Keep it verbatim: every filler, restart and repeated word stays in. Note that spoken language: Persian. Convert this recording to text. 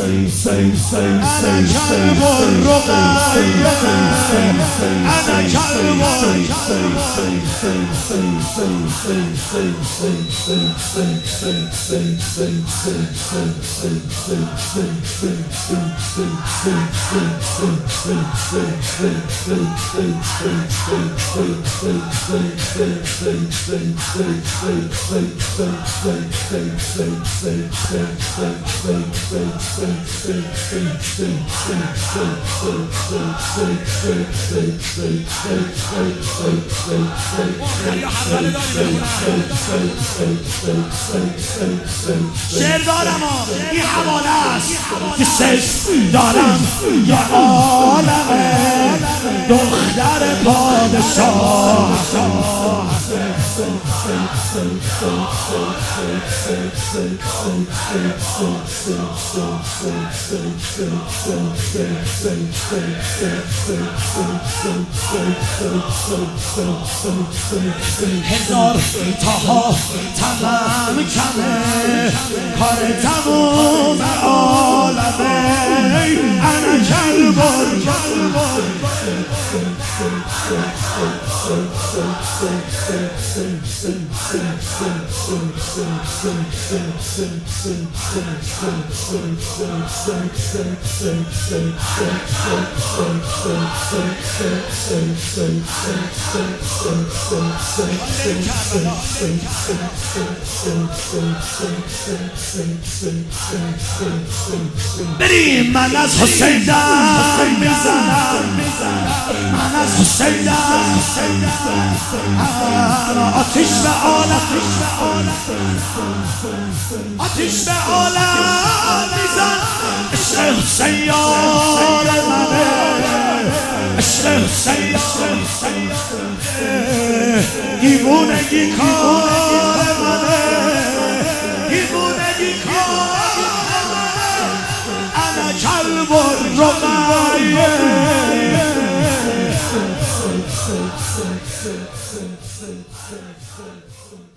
كلب الرقية أنا كلب شعر دارم این حواله است که سست دارم یا عالمه دختر پادشاه هزار تاها تمام کمه کار تموم عالمه انا کلبر بریم من از حسین دم میزنم من از حسین دم آتش به عالم آتش به عالم میزن عشق حسین یار منه عشق حسین دیوونگی کار منه دیوونگی کار منه انا کلب الرقیه